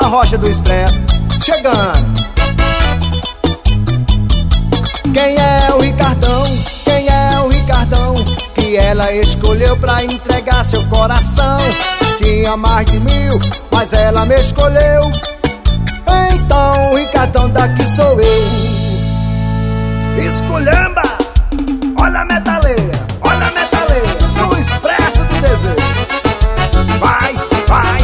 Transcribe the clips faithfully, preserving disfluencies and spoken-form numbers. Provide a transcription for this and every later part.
Rocha do Expresso, chegando. Quem é o Ricardão? Quem é o Ricardão? Que ela escolheu pra entregar seu coração. Tinha mais de mil, mas ela me escolheu. Então o Ricardão daqui sou eu. Esculhamba! Olha a metaleira, olha a metaleira do Expresso do Desejo. Vai, vai.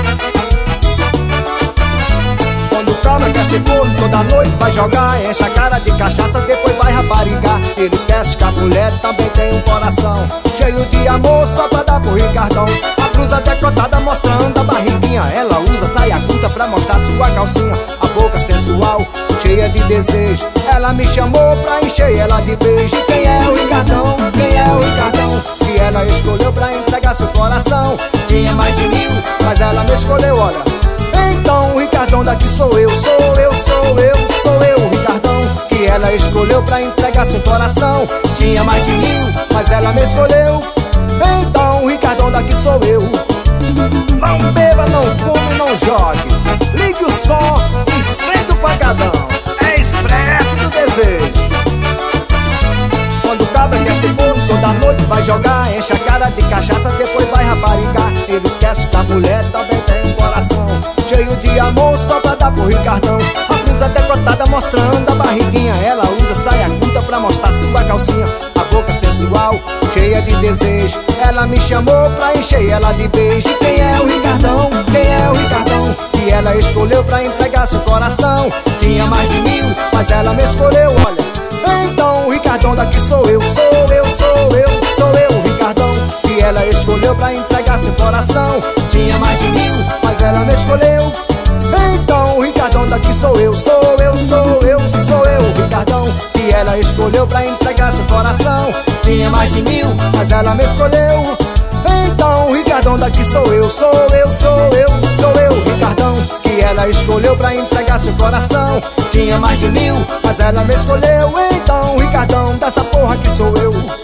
Quando o cabra quer ser corno, toda noite vai jogar, enche a cara de cachaça, depois vai raparigar. Ele esquece que a mulher também tem um coração cheio de amor só pra dar pro Ricardão. A blusa decotada mostrando a barriguinha, ela usa saia curta pra mostrar sua calcinha. A boca sensual, cheia de desejo, ela me chamou pra encher ela de beijo. Quem é o Ricardão? Quem é o Ricardão? Que ela escolheu pra entregar seu coração. Tinha mais de mil, mas ela me escolheu, olha. Então o Ricardão daqui sou eu, sou eu, sou eu, sou eu, o Ricardão. Que ela escolheu pra entregar seu coração. Tinha mais de mil, mas ela me escolheu. Então o Ricardão daqui sou eu. Não beba, não fume, não jogue, ligue o som e sente o pancadão. É Expresso do Desejo. Quando o cabra quer ser corno, toda noite vai jogar, enche a cara de cachaça, depois vai raparigar. Ele esquece que a mulher também tem um coração cheio de amor só pra dar pro Ricardão. A blusa decotada mostrando a barriguinha, ela usa saia curta pra mostrar sua calcinha. A boca sensual, cheia de desejo, ela me chamou pra encher ela de beijo. Quem é o Ricardão? Quem é o Ricardão? Que ela escolheu pra entregar seu coração. Tinha mais de mil, mas ela me escolheu, olha. Então o Ricardão daqui sou eu, sou eu, sou eu, sou eu, o Ricardão. Que ela escolheu pra entregar seu coração. Tinha mais de mil, mas ela me escolheu. Então o Ricardão daqui sou eu, sou eu, sou eu, sou eu, o Ricardão. Que ela escolheu pra entregar seu coração. Tinha mais de mil, mas ela me escolheu. Então o Ricardão daqui sou eu, sou eu, sou eu, sou eu, o Ricardão. Que ela escolheu pra entregar seu coração. Tinha mais de mil, mas ela me escolheu. Então o Ricardão dessa porra que sou eu.